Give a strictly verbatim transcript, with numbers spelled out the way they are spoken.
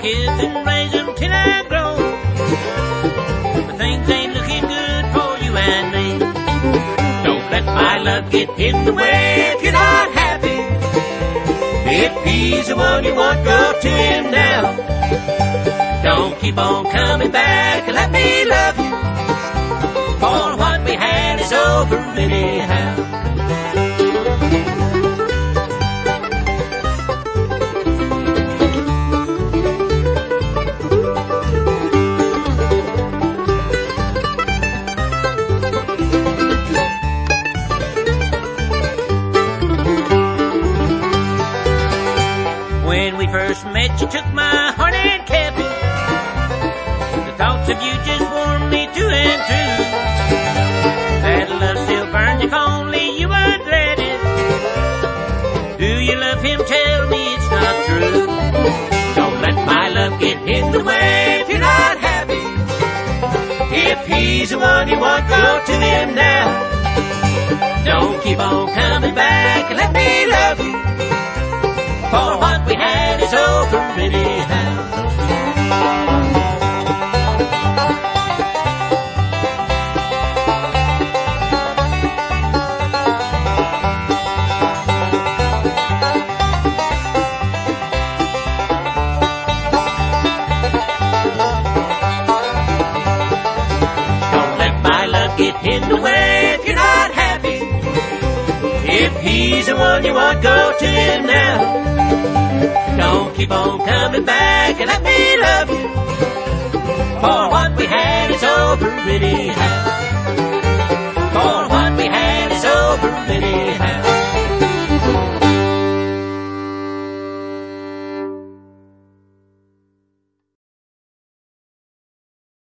kids and raise them till I grow. But things ain't looking good for you and me. Don't let my love get in the way if you're not happy. If he's the one you want, go to him now. Don't keep on coming back and let me love you, for what we had is over anyhow. When we first met, you took my heart and kept it. The thoughts of you just warmed me to and true. That love still burns if only you would let it. Do you love him? Tell me it's not true. Don't let my love get in the way if you're not happy. If he's the one you want, go to him now. Don't keep on coming back and let me love you, for what we had is over anyhow. Don't let my love get in the way if you're not happy. If he's the one you want, go to him now. Don't keep on coming back and let me love you, for what we had is over anyhow. For what we had is over anyhow.